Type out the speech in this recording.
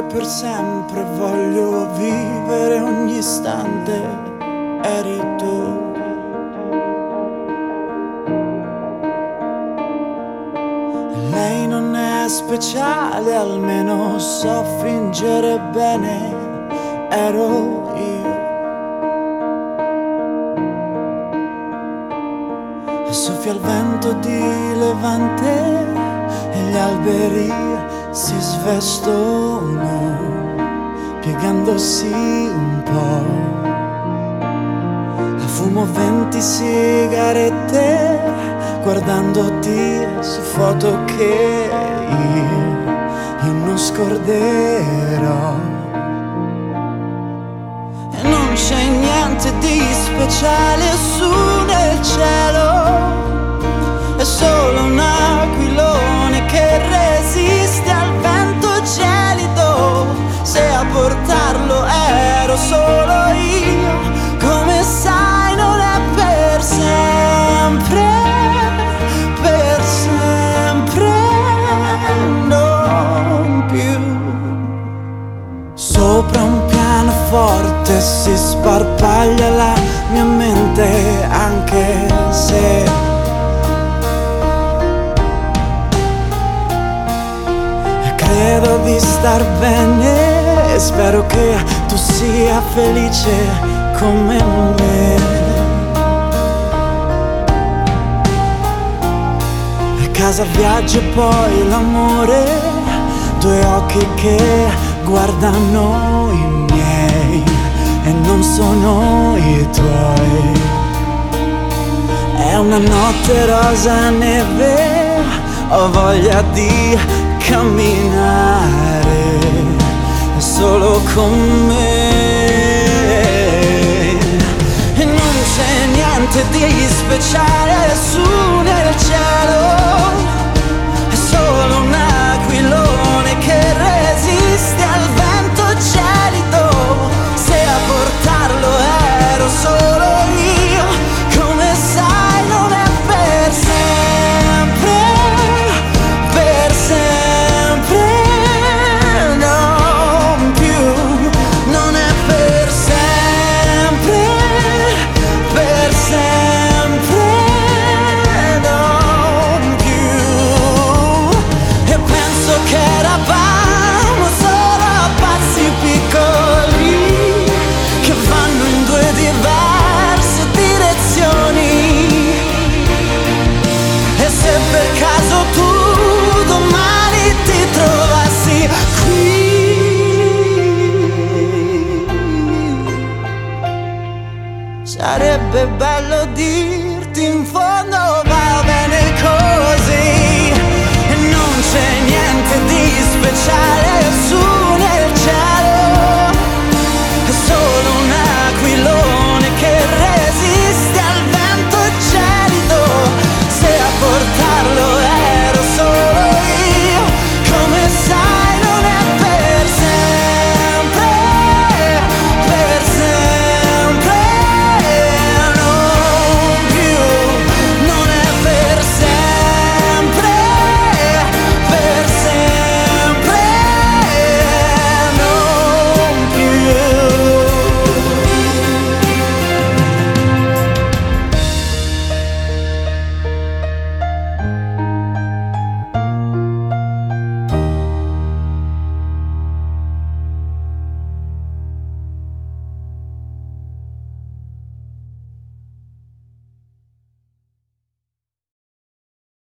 per sempre, voglio vivere ogni istante, eri tu. Lei non è speciale, almeno so fingere bene, ero io. Soffia il vento di levante e gli alberi si svestono, piegandosi un po'. Fumo 20 sigarette guardandoti su foto che io non scorderò. E non c'è niente di speciale su nel cielo, è solo un aquilone che resiste al vento gelido. Se a portarlo ero solo io, come sai non è per sempre, non più. Sopra un pianoforte si sparpaglia la mia mente, anche se credo di star bene e spero che tu sia felice come me. Casa, viaggio e poi l'amore, due occhi che guardano i miei e non sono i tuoi. È una notte rosa neve, ho voglia di camminare solo con me. E non c'è niente di speciale su nel cielo, è solo un aquilone che resiste al vento gelido. Se a portarlo ero solo io, come sai non è per sempre, non più, non è per sempre, non più. E penso che eravamo solo passi piccoli che vanno in due diverse direzioni. E se per caso tu domani ti trovassi qui, sarebbe bello dirti in fondo va bene così. E non c'è niente di speciale su